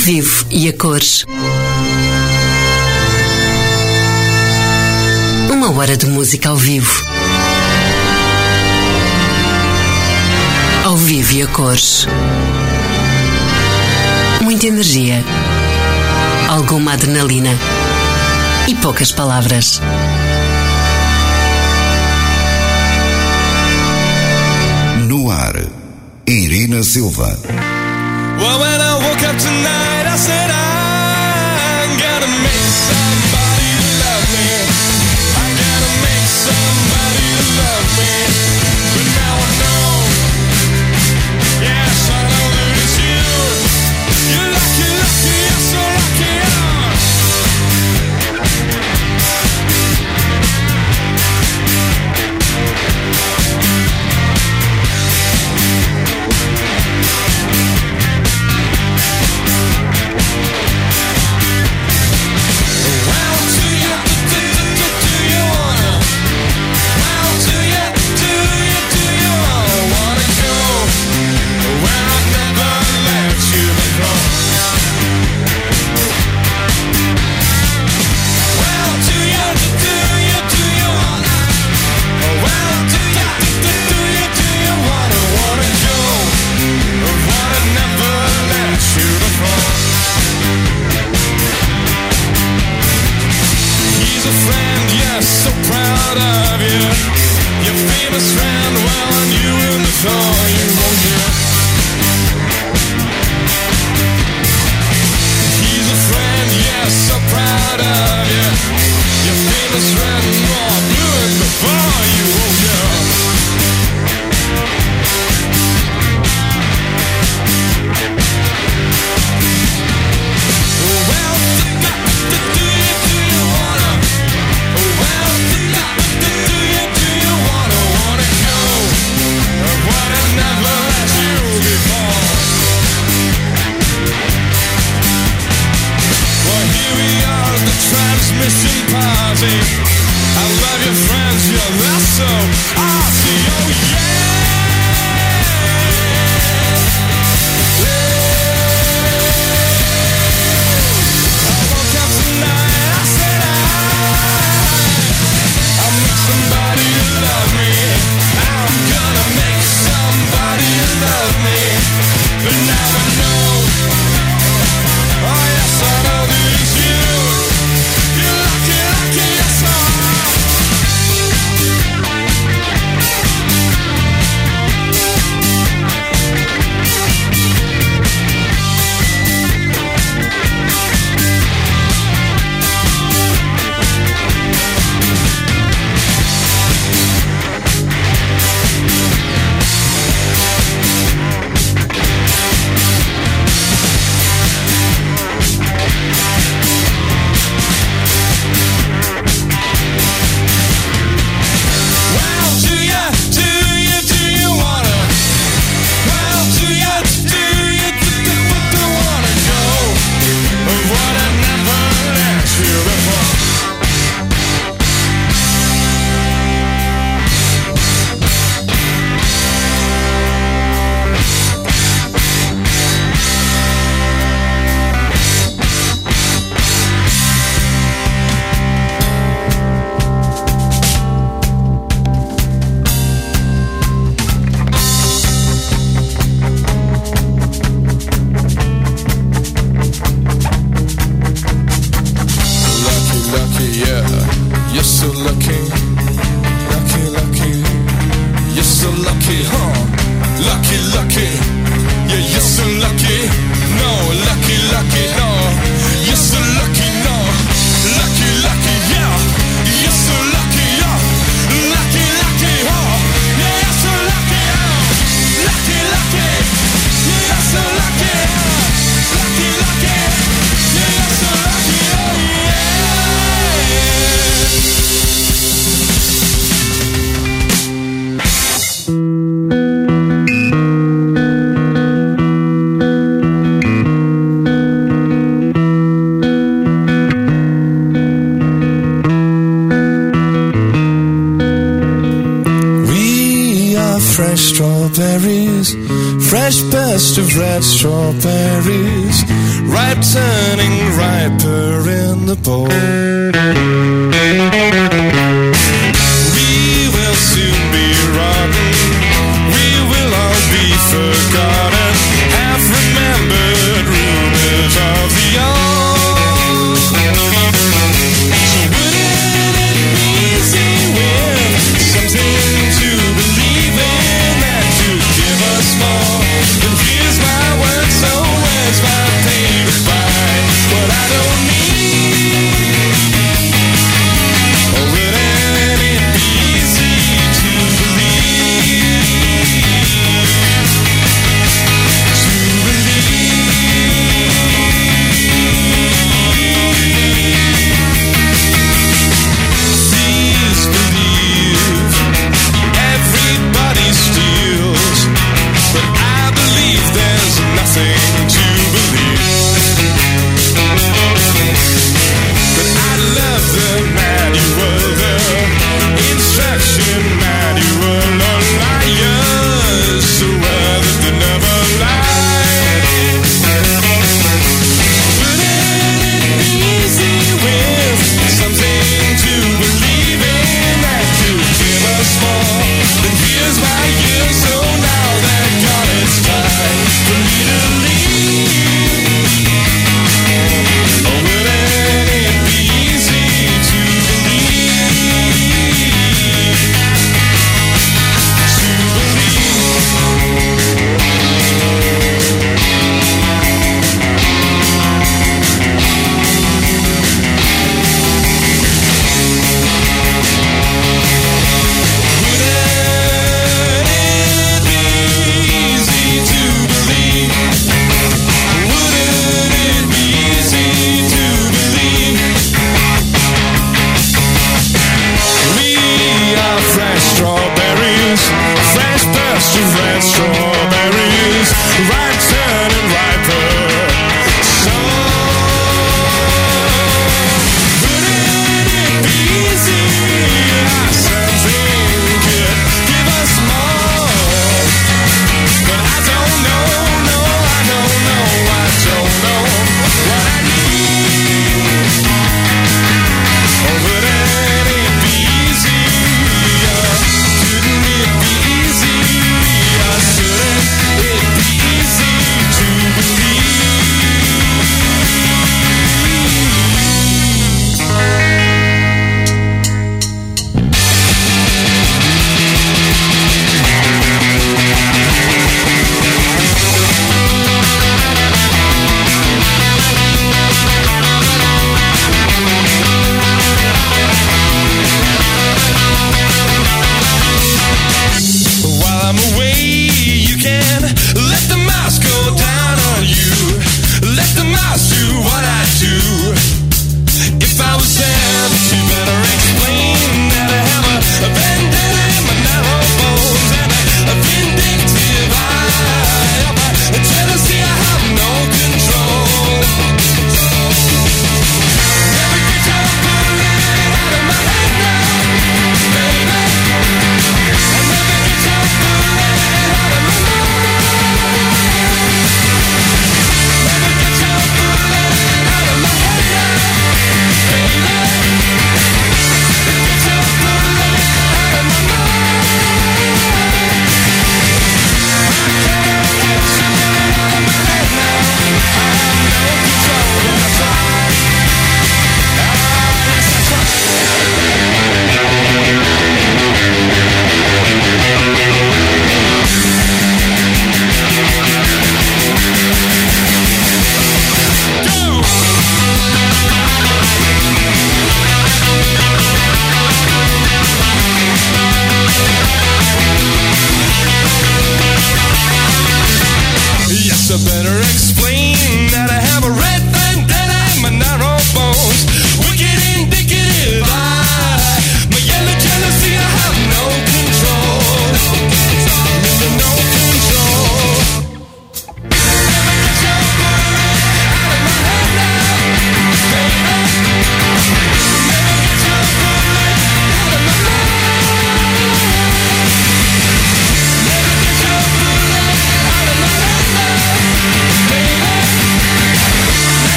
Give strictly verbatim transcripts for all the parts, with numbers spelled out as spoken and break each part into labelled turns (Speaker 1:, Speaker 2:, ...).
Speaker 1: vivo e a cores. Uma hora de música ao vivo. Ao vivo e a cores. Muita energia. Alguma adrenalina. E poucas palavras.
Speaker 2: No ar, Irina Silva.
Speaker 3: Well, when I woke up tonight, I said I'm gonna make somebody love me. I'm gonna make somebody love me. But now I know, yes, I know that it's you. You're lucky, lucky, you're so lucky.
Speaker 4: fresh strawberries, fresh burst of red strawberries,
Speaker 3: ripe turning riper in the bowl. We will soon be rotten, we will all be forgotten, half remembered rumors of the old. So wouldn't it be easy with something to believe in that could give us more? Then here's my words, so where's my pay to buy what I don't need? Or wouldn't it be easy to believe? To believe. Please believe. Everybody steals, but I believe there's nothing to believe. But I love the manual, the instruction manual on liars, so rather than never lie. Wouldn't it be easy with something to believe in that could give us more? Then here's my year, so now that God, it's time for me to leave. Or wouldn't it be easy to believe? To strawberries, fresh pasture red strawberries, ripe turning riper. So wouldn't it be easy? Something could give us more, but I don't know, no, I don't know, I don't know what I need. Or wouldn't it be easy? Couldn't it be easy? Or shouldn't it be easy to believe? While I'm away, you can let the mouse go down on you. Let the mouse do what I do. If I was there, but you better explain that I have a, a vendetta in my narrow bones and a, a vindictive eye. A jealousy I have no control. Never get your bullet out of my head now, baby. I never get your bullet out of my mind. Never get your bullet out of my head now, baby.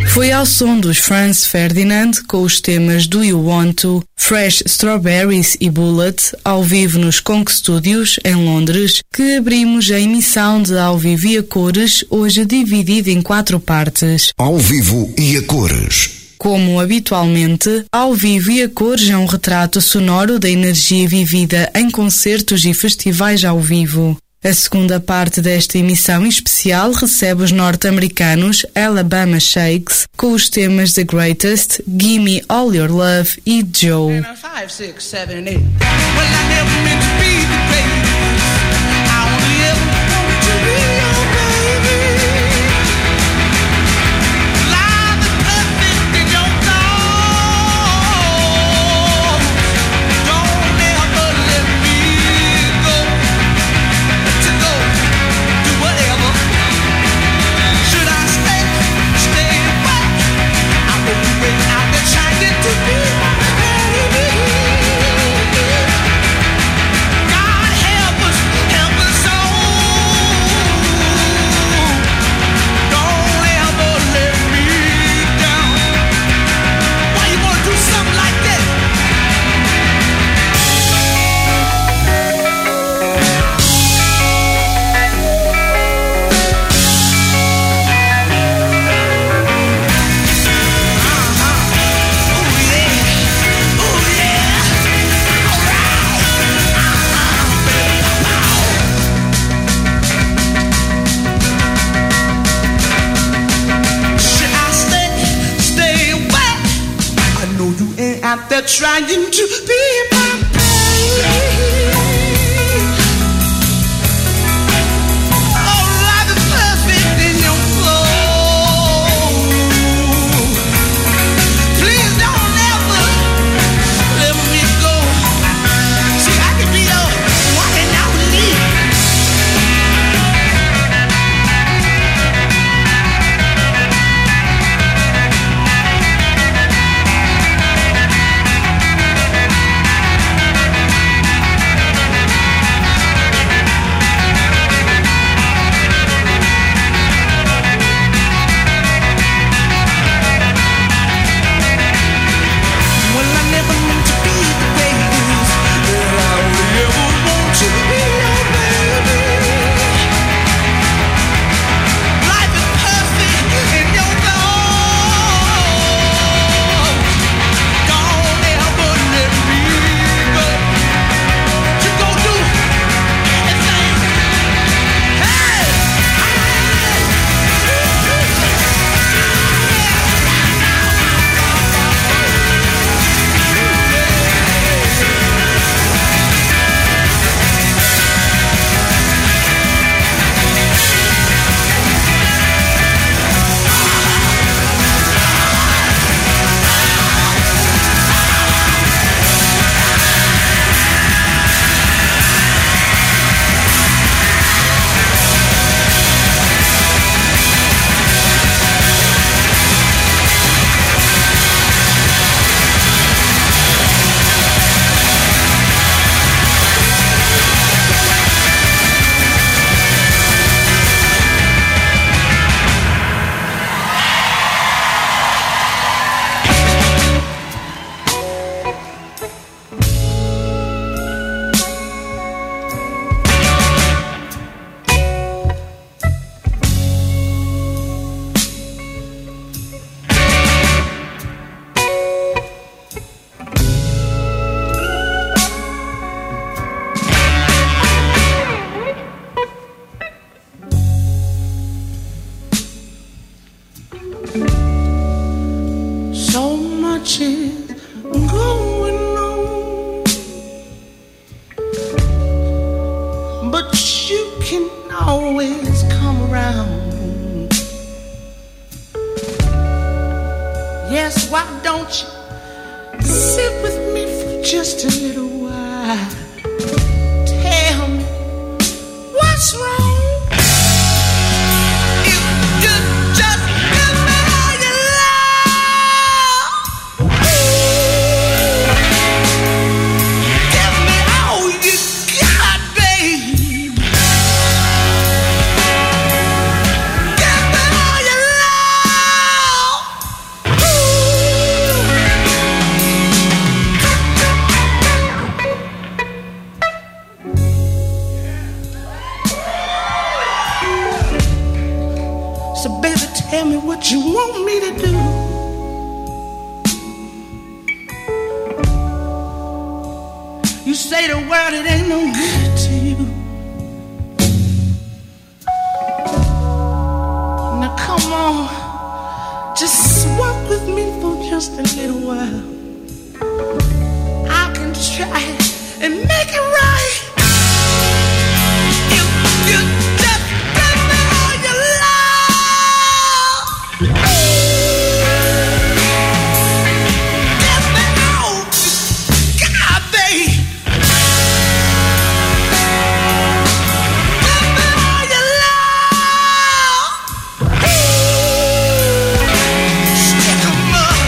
Speaker 4: Foi ao som dos Franz Ferdinand com os temas Do You Want To, Fresh Strawberries e Bullet, ao vivo nos Conk Studios, em Londres, que abrimos a emissão de Ao Vivo e a Cores, hoje dividida em quatro partes.
Speaker 2: Ao vivo e a cores.
Speaker 4: Como habitualmente, Ao Vivo e a Cores é um retrato sonoro da energia vivida em concertos e festivais ao vivo. A segunda parte desta emissão especial recebe os norte-americanos Alabama Shakes com os temas The Greatest, Gimme All Your Love e Joe.
Speaker 5: Five, six, seven, eight. Well, I never meant to be the greatest. I only ever wanted to be your baby. Life is perfect in your thoughts. Don't ever let me go. To go, do whatever. Should I stay, stay away? I will be waiting out there trying to be my baby. God help us, help us all. Don't ever let me down. Why you wanna do something like that? Should I stay, stay away? I know you ain't out there trying to be my baby. Oh, life is perfect in your flow. Please don't ever let me go. See, I can be the one and only. Well, I never meant to be the greatest, but I only ever want to be your baby. Life is perfect in your thoughts. Don't ever let me go. You go do anything. Hey, so much is going on, but you can always come around. Yes, why don't you sit with me for just a little while? Tell me what's wrong. If you just give me all your love, give me all you got, baby. Give me all your love. what you want me to do. You say the word, it ain't no good to you. Now come on, just walk with me for just a little while. I can try and make it right. You, you just give me all your love. Give me all you got, babe. Give me all your love. Stick 'em up.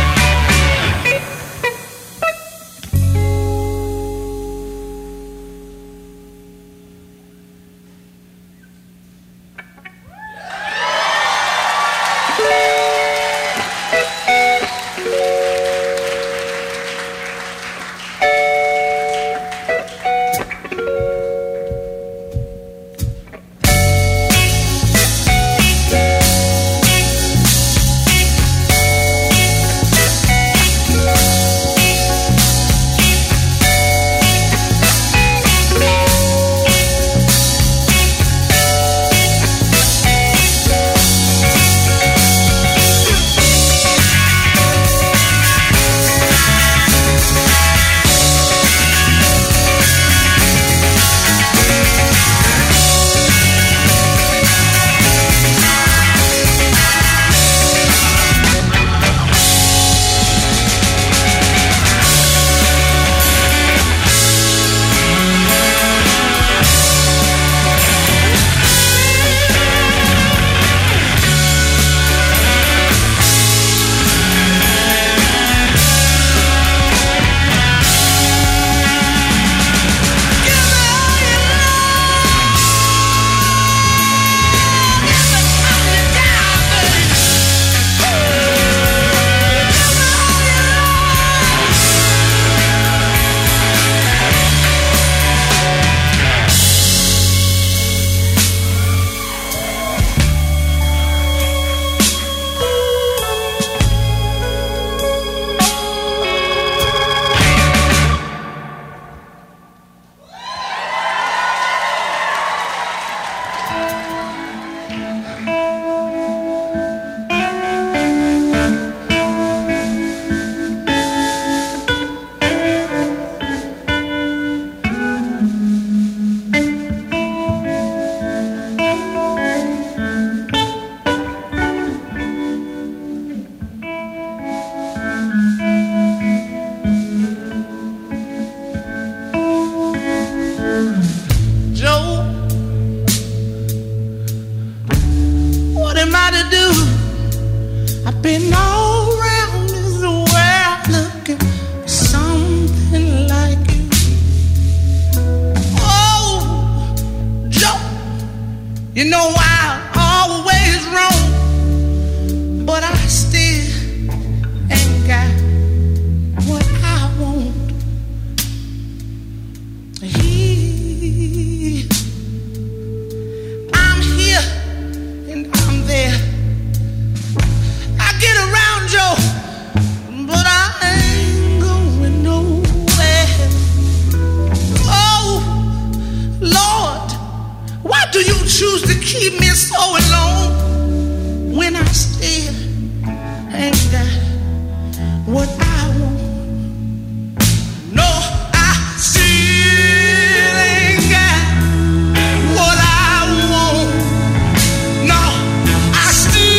Speaker 5: Been all around this world looking for something like you. Oh, Joe, you know I always wrong, but I still ain't got what I want. He, I'm here and I'm there. Get around, Joe, but I ain't going nowhere. Oh, Lord, why do you choose to keep me so alone when I still ain't got what I want? No, I still ain't got what I want. No, I still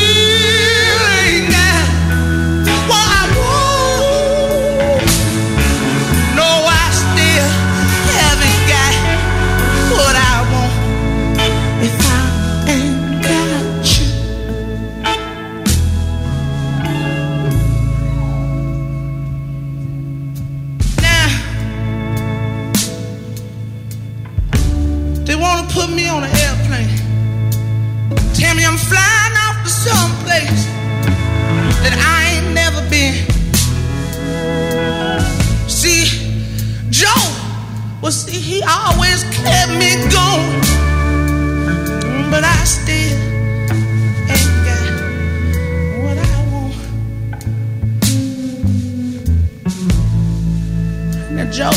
Speaker 5: put me on an airplane. Tell me I'm flying off to some place that I ain't never been. See, Joe, well, see, he always kept me going, but I still ain't got Joe,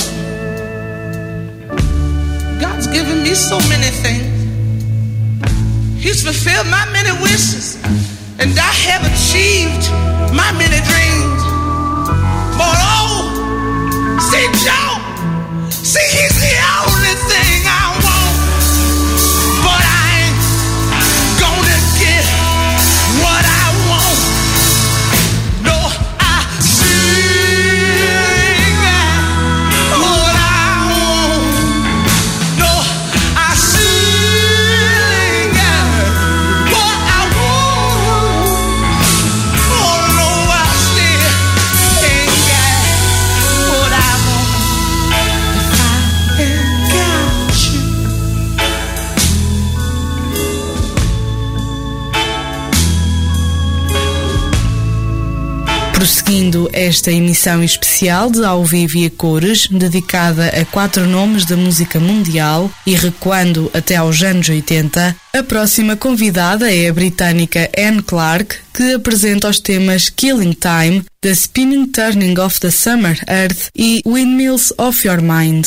Speaker 5: God's given me so many things. He's fulfilled my many wishes, and I have achieved my many dreams. But oh, see Joe, see he's the only thing I want. But I ain't gonna get what I want. No, I still got what I want. No, I still got what I want. Oh no, I still ain't got what I want. If I ain't got you.
Speaker 4: Prosseguindo esta emissão especial de Ao Vivo e a Cores, dedicada a quatro nomes da música mundial e recuando até aos anos oitenta, a próxima convidada é a britânica Anne Clark, que apresenta os temas Killing Time, The Spinning Turning of the Summer Earth e Windmills of Your Mind.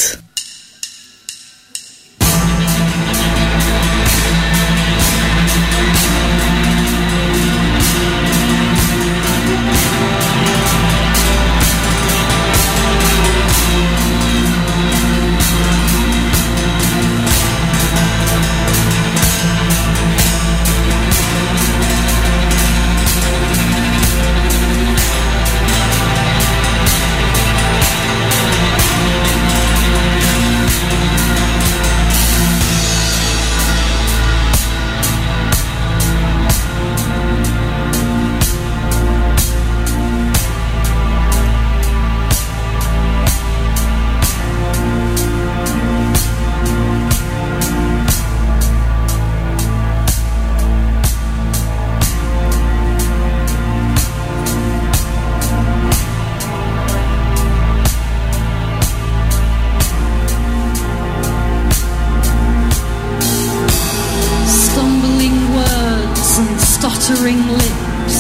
Speaker 6: stuttering lips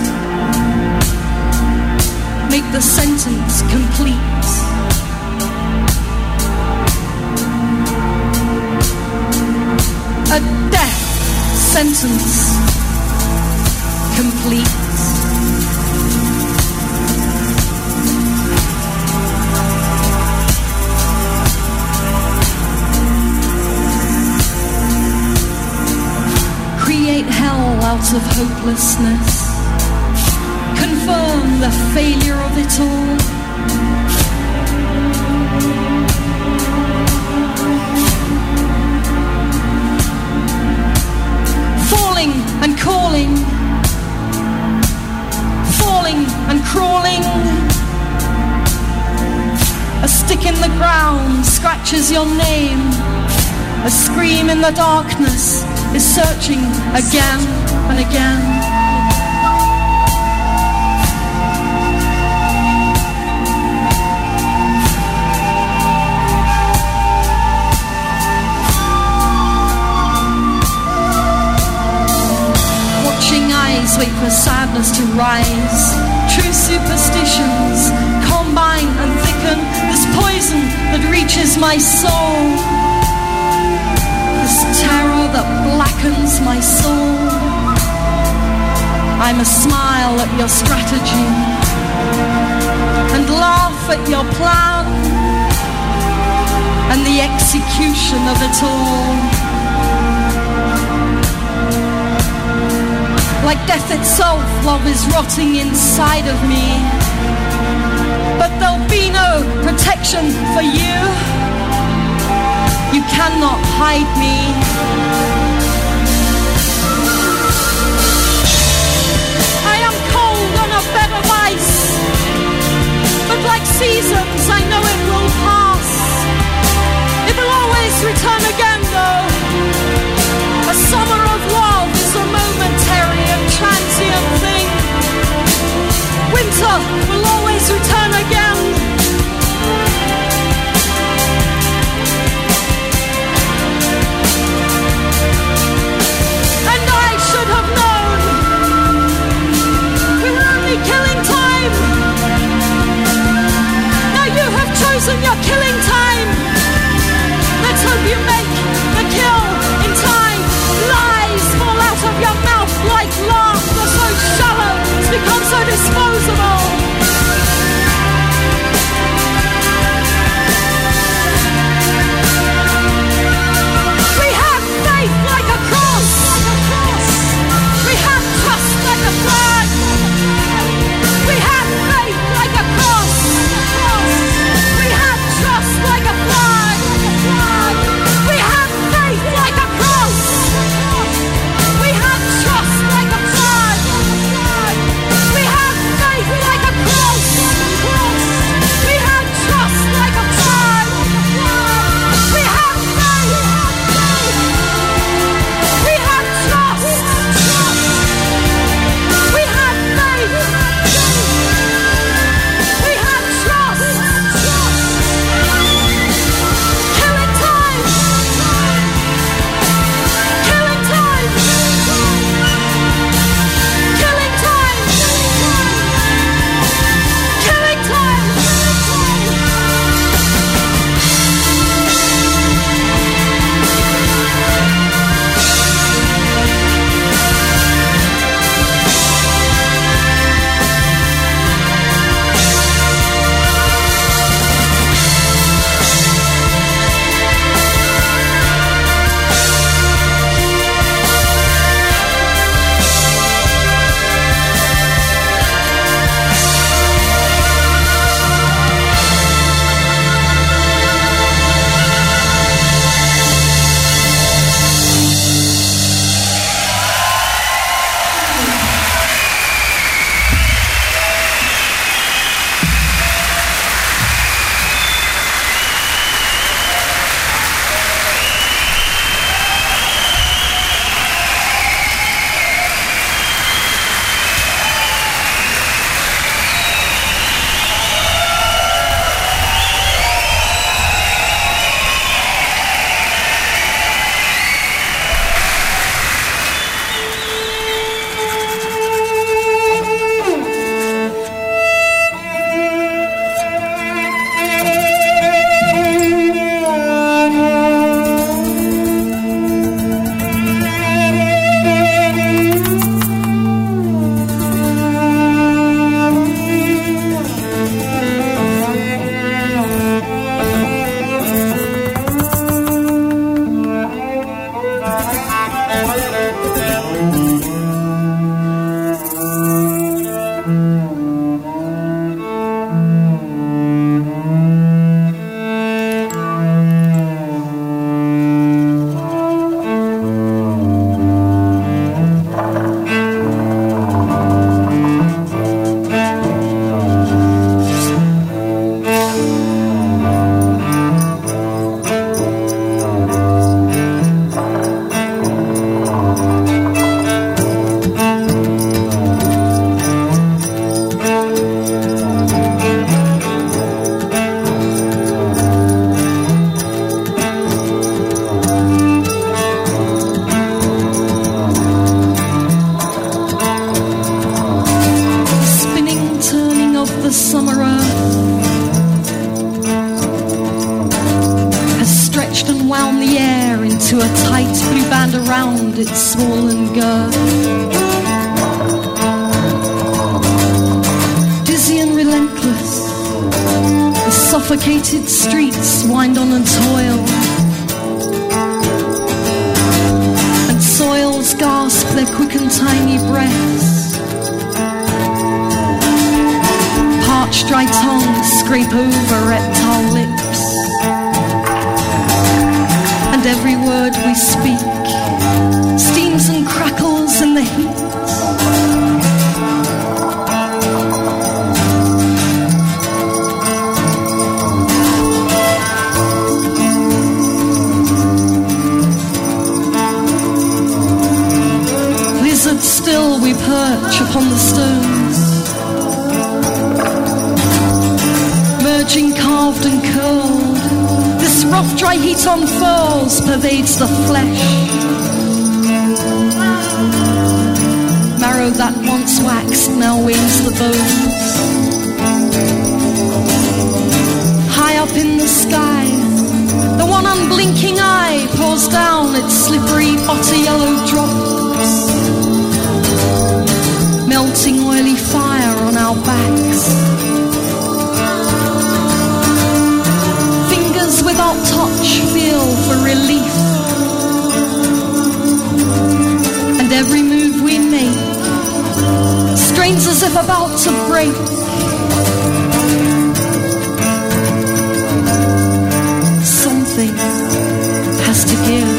Speaker 6: make the sentence complete. A death sentence complete. Create hell out of hopelessness. Confirm the failure of it all. Falling and calling. Falling and crawling. A stick in the ground scratches your name. A scream in the darkness is searching again and again. Watching eyes wait for sadness to rise. True superstitions combine and thicken this poison that reaches my soul. This terror that blackens my soul. I must smile at your strategy and laugh at your plan and the execution of it all. Like death itself, love is rotting inside of me. But there'll be no protection for you. You cannot hide me. I am cold on a bed of ice, but like seasons I know it will pass. It will always return again though. A summer of love is a momentary and transient thing. Winter will always return again. Killing time. Now you have chosen your killing. suffocated streets wind on and toil, and soils gasp their quick and tiny breaths. Parched dry tongues scrape over reptile lips, and every word we speak steams and crackles in the heat. Still we perch upon the stones, merging carved and curled. This rough dry heat unfurls, pervades the flesh. Marrow that once waxed now weighs the bones. High up in the sky, the one unblinking eye pours down its slippery butter yellow drops, melting oily fire on our backs. Fingers without touch feel for relief, and every move we make strains as if about to break. Something has to give.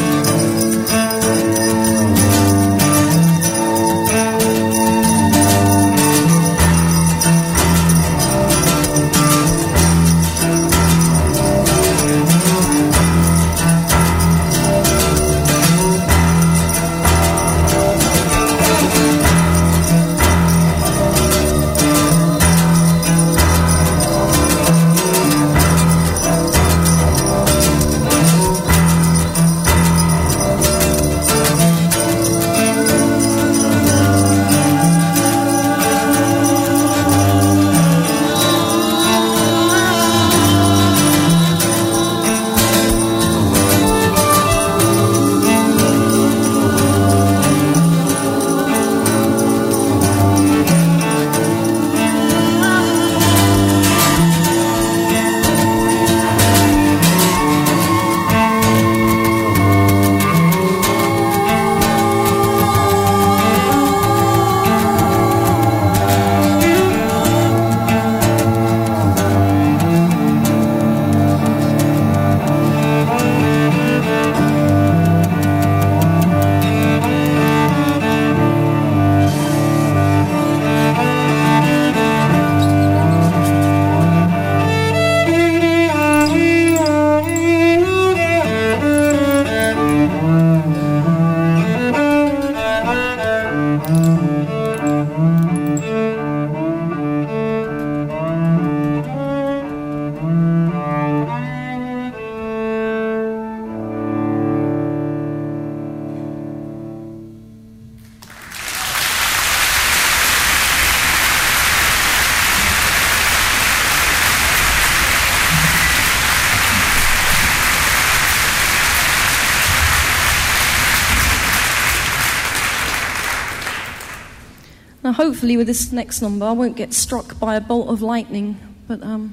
Speaker 6: Now, hopefully with this next number I won't get struck by a bolt of lightning, but um,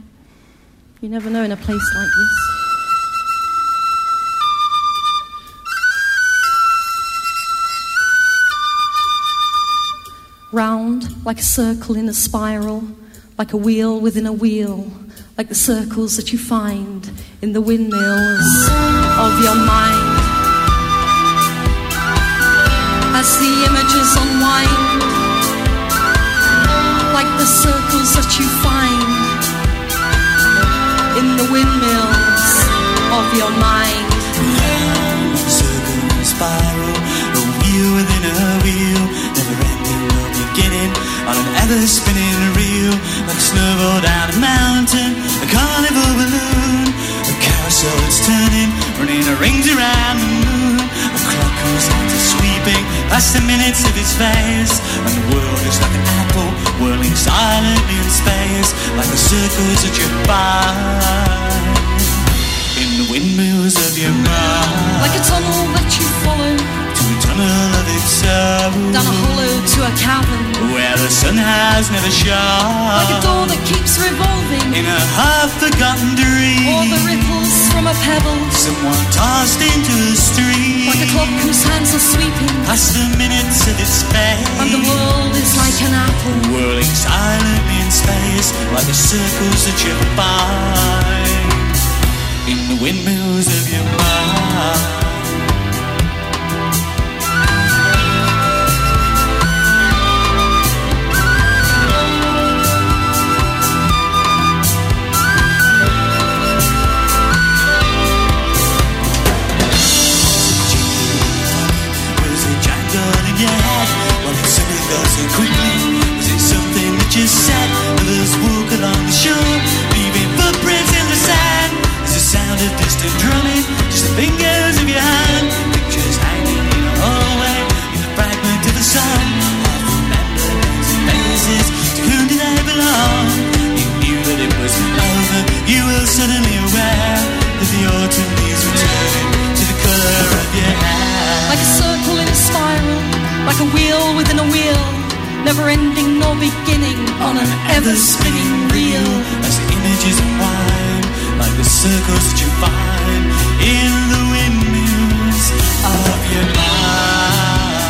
Speaker 6: you never know in a place like this. Round, like a circle in a spiral, like a wheel within a wheel, like the circles that you find in the windmills of your mind. As the images unwind, like the circles that you find in the windmills of your mind.
Speaker 5: Round, circle, spiral, a wheel within a wheel, never ending, no beginning, on an ever-spinning reel, like a snowball down a mountain, a carnival balloon, a carousel that's turning, running rings around the moon. The clock goes on to sweeping past the minutes of its phase, and the world is like an apple whirling silently in space, like the circles that you find in the windmills of your mind.
Speaker 6: Like a tunnel that you follow
Speaker 5: to a tunnel of its own,
Speaker 6: down a hollow to a cavern,
Speaker 5: where the sun has eyes never shut.
Speaker 6: Like a door that keeps revolving,
Speaker 5: In a half-forgotten dream,
Speaker 6: or the ripples from a pebble.
Speaker 5: someone tossed into the stream.
Speaker 6: Like a clock whose hands are sweeping,
Speaker 5: Past the minutes of its space,
Speaker 6: and the world is like an apple.
Speaker 5: whirling silently in space, like the circles that you find in the windmills of your mind. Was it quickly? Was it something that you said? Others walk along the shore, leaving footprints in the sand. Is the sound of distant drumming, just the fingers of your hand? Pictures hanging in a hallway, in the fragment of the sun. Half remember names and faces, to whom did they belong? You knew that it was over, you were suddenly aware that the autumn leaves returning to the colour of your hair.
Speaker 6: Like a circle in a spiral, like a wheel within a wheel, never ending nor beginning on an ever spinning reel.
Speaker 5: As the images unwind, like the circles that you find in the windmills of your mind.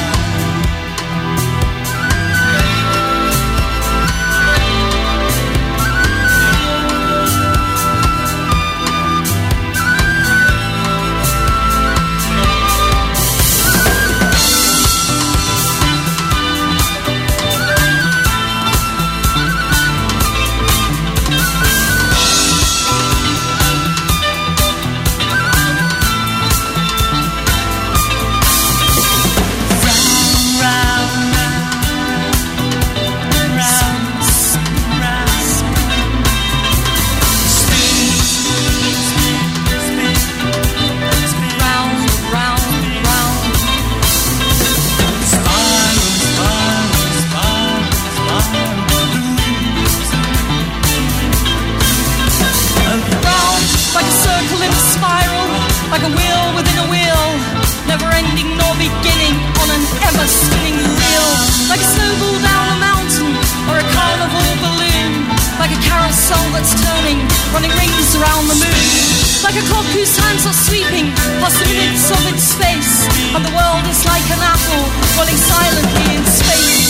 Speaker 6: Like a wheel within a wheel, never ending nor beginning on an ever spinning reel. Like a snowball down a mountain or a carnival balloon. Like a carousel that's turning, running rings around the moon. Like a clock whose hands are sweeping past the minutes of its space, and the world is like an apple rolling silently in space.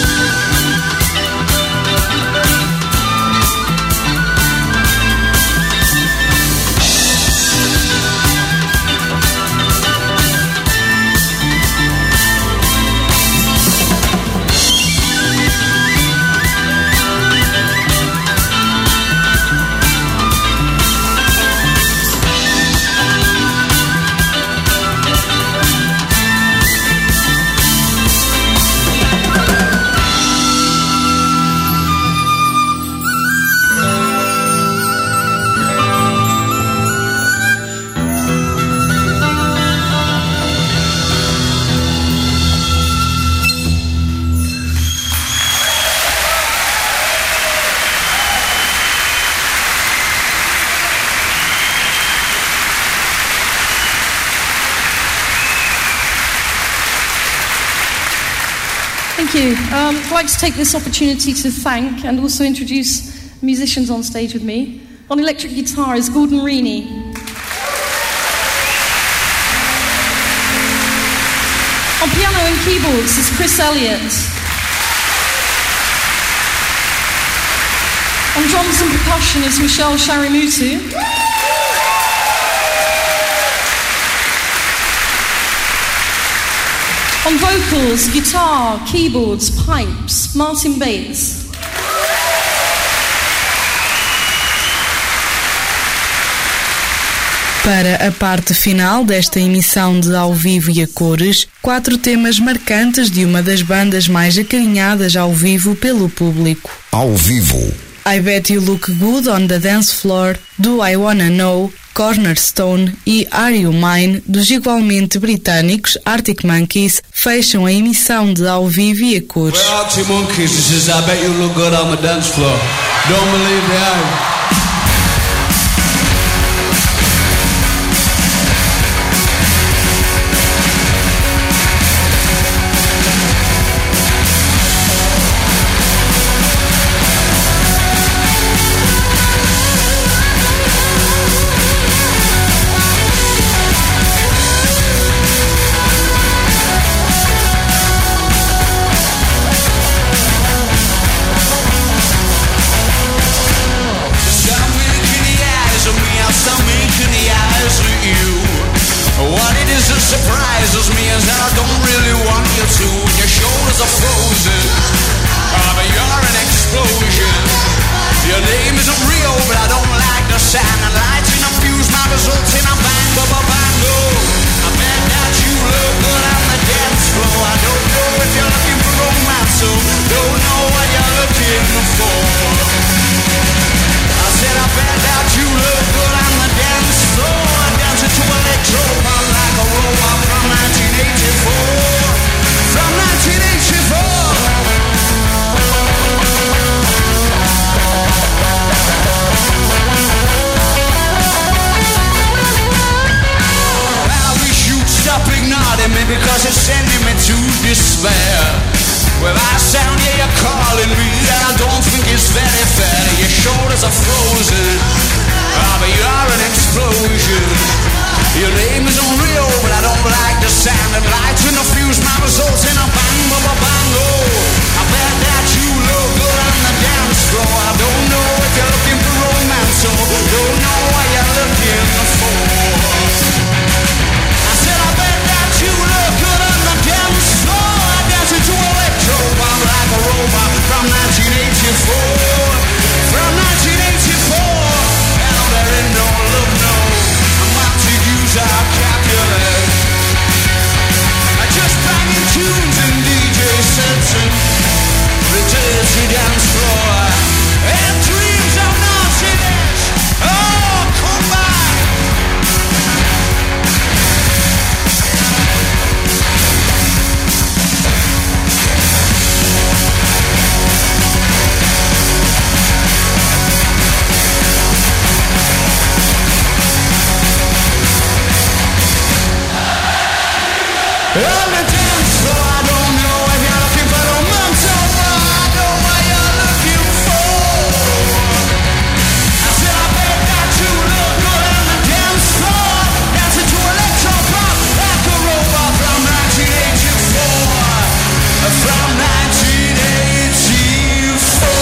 Speaker 6: Thank you. Um, I'd like to take this opportunity to thank and also introduce musicians on stage with me. On electric guitar is Gordon Reaney. On piano and keyboards is Chris Elliott. On drums and percussion is Michelle Sharimutu. On vocals, guitar, keyboards, pipes, Martin Bates.
Speaker 4: Para a parte final desta emissão de Ao Vivo e a Cores, quatro temas marcantes de uma das bandas mais acarinhadas ao vivo pelo público.
Speaker 2: Ao vivo.
Speaker 4: I Bet You Look Good on the Dance Floor, Do I Wanna Know, Cornerstone e Are You Mine, dos igualmente britânicos Arctic Monkeys, fecham a emissão de Ao Vivo e a Cores.
Speaker 3: We're Arctic Monkeys, this is I Bet You Look Good on the Dance Floor. Don't believe me, I...
Speaker 5: are frozen. Oh, but you're an explosion. Your name isn't real, but I don't like the sound. The lights in a fuse, my results in a bang, ba ba bang, go. I bet that you look good on the dance floor. I don't know if you're looking for romance, so don't know what you're looking for. I said I bet that you look good on the dance floor. Dancing to electro pop like a robot from nineteen eighty-four. From nineteen eighty-four. Stop ignoring me because it's sending me to despair. Well, I sound, yeah, you're calling me, and I don't think it's very fair. Your shoulders are frozen, ah, but you're an explosion. Your name is unreal, but I don't like the sound. And lights in the fuse, my results in a bang, ba ba bang, oh. I bet that you look good on the dance floor. I don't know if you're looking for romance, so don't know what you're looking for. You look good on the dance floor. I dance into electro pop like a robot from nineteen eighty-four. From nineteen eighty-four. Now there ain't no love, no. I'm about to use our vocabulary. I just banging tunes and D J sets and the dirty dance floor. And dreams of naughtiness. Oh, come back. On the dance floor, I don't know if you're looking for romance or what. I know what you're looking for. I said I bet that you look good on the dance floor. Dancing to electro pop like a robot from nineteen eighty-four. From nineteen eighty-four.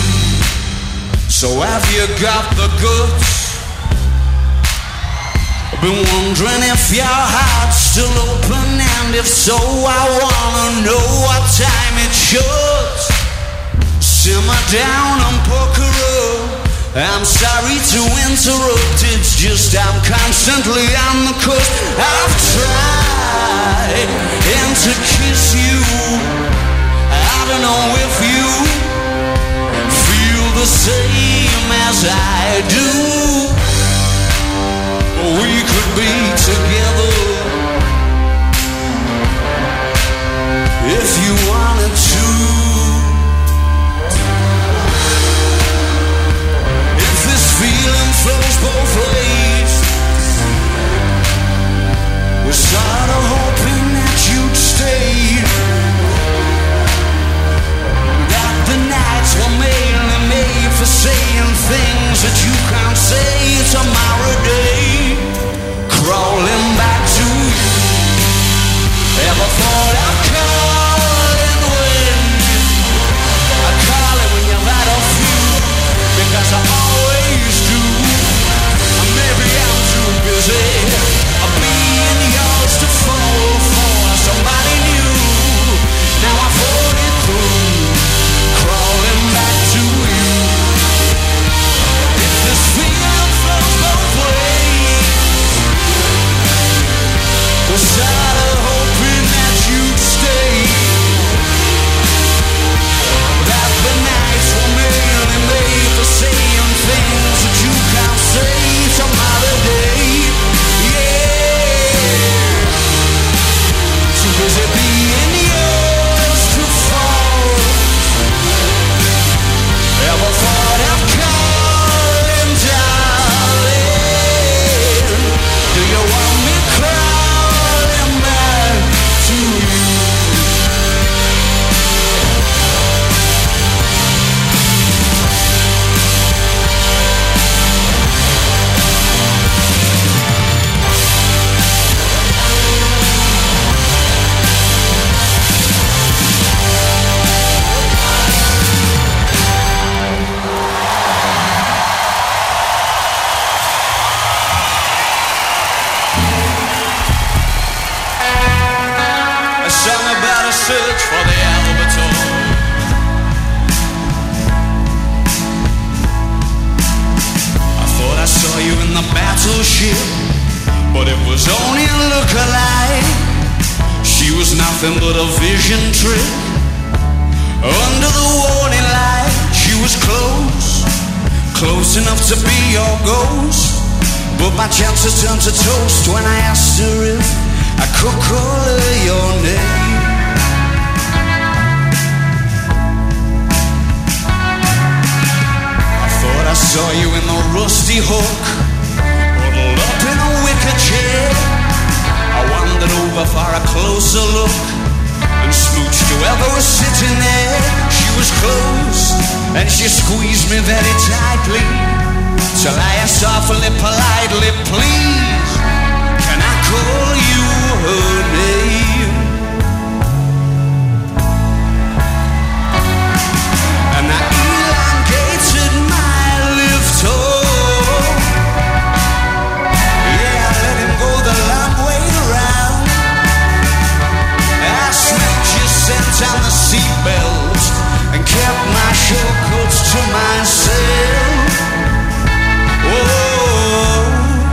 Speaker 5: So have you got the goods? Been wondering if your heart's still open, and if so, I wanna know what time it should. Simmer down and poker up. I'm sorry to interrupt, it's just I'm constantly on the coast. I've tried and to kiss you. I don't know if you feel the same as I do. We could be together if you wanted to. If this feeling flows both ways, we're sort of hoping that you'd stay. That the nights were mainly made for saying things that you can't say tomorrow day. Crawling back to you. Ever thought I'd call it when I call it when you've had a few, because I always do. Maybe I'm too busy being yours to fall for somebody new. Now I fought it through, crawling back to you. If this feeling flows both ways, we're sort of hoping that you'd stay. That the nights were mainly made for saying things that you can't say some other day. Yeah. Too busy being yours to fall. Ever thought of calling, darling? Do you want me crawling back to you? A song about a search for the albatross. I thought I saw you in the battleship, but it was only a look-alike. She was nothing but a vision trick. Under the warning light, she was close, close enough to be your ghost. But my chances turned to toast when I asked her if I could call her your name. I thought I saw you in the rusty hook, huddled up in a wicker chair. I wandered over for a closer look and smooched whoever was sitting there. She was close and she squeezed me very tightly, till I asked awfully politely, please, can I call you her name? And I elongated my lift home. Yeah, I let him go the long way around. I smelled your scent on the seatbelt and kept my shortcuts to myself. Oh,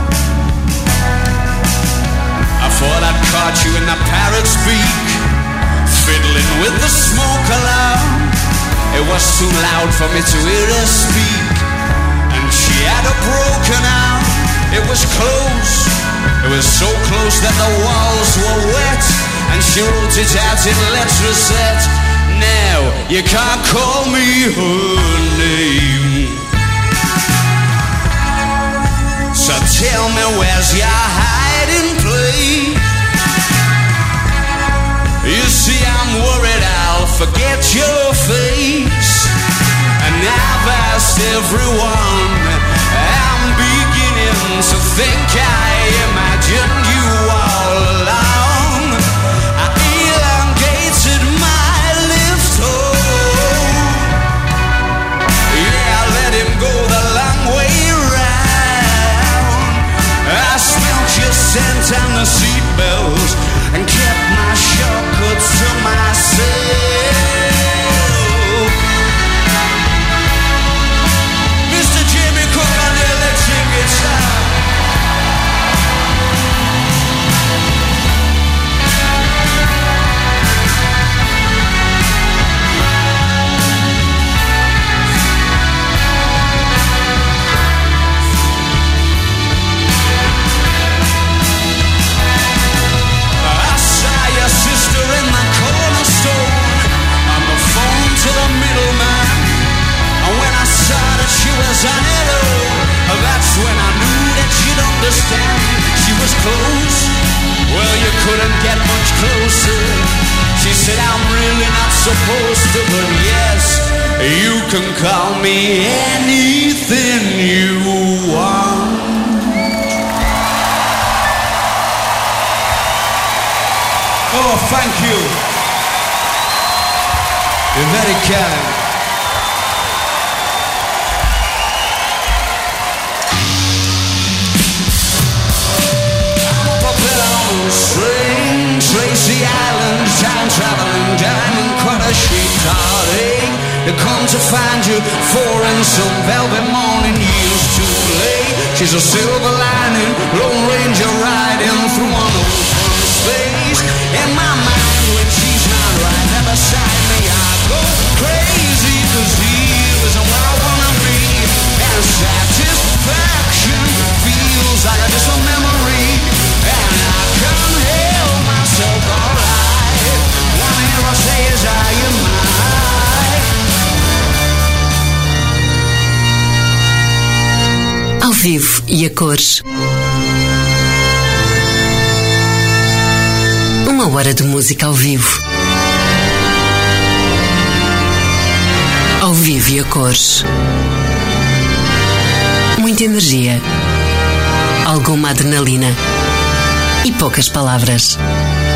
Speaker 5: I thought I'd caught you in the parrot's beak, fiddling with the smoke alarm. It was too loud for me to hear her speak, and she had a broken arm. It was close, it was so close that the walls were wet, and she wrote it out in letters that, now you can't call me her name. So tell me, where's your hiding place? You see, I'm worried I'll forget your face, and I've asked everyone. I'm beginning to think I imagined you all along. I elongated my lift home. Yeah, I let him go the long way round. I smelt you understand. She was close, well you couldn't get much closer. She said I'm really not supposed to, but yes, you can call me anything you want. Oh, thank you. You're very kind. String, Tracy Island, time traveling diamond cutter, sheep heartache. They come to find you four in some velvet morning, years too late. She's a silver lining, Lone Ranger riding through one open space. In my mind, when she's not right there beside me, I go crazy, cause here isn't where I wanna be. And satisfaction feels like a distant memory. And I can't help myself, alright. One thing I say is, are you mine?
Speaker 1: Ao vivo e a cores. Uma hora de música ao vivo. Ao vivo e a cores. Muita energia. Alguma adrenalina. E poucas palavras.